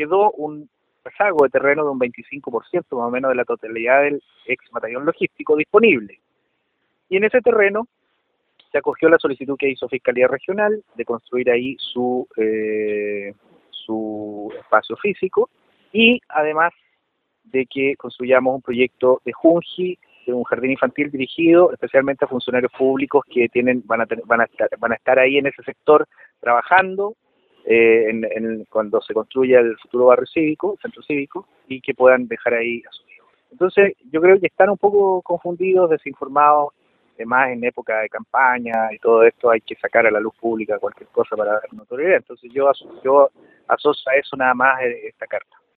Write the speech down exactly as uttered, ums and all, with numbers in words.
quedó un rezago de terreno de un veinticinco por ciento más o menos de la totalidad del ex batallón logístico disponible. Y en ese terreno se acogió la solicitud que hizo Fiscalía Regional de construir ahí su, eh, su espacio físico y además de que construyamos un proyecto de Junji, de un jardín infantil dirigido especialmente a funcionarios públicos que tienen van a tener, van a estar, van a estar ahí en ese sector trabajando eh, en, en, cuando se construya el futuro barrio cívico, centro cívico, y que puedan dejar ahí a sus hijos. Entonces yo creo que están un poco confundidos, desinformados, además en época de campaña y todo esto hay que sacar a la luz pública cualquier cosa para dar notoriedad. Entonces yo, yo asocio a eso nada más esta carta.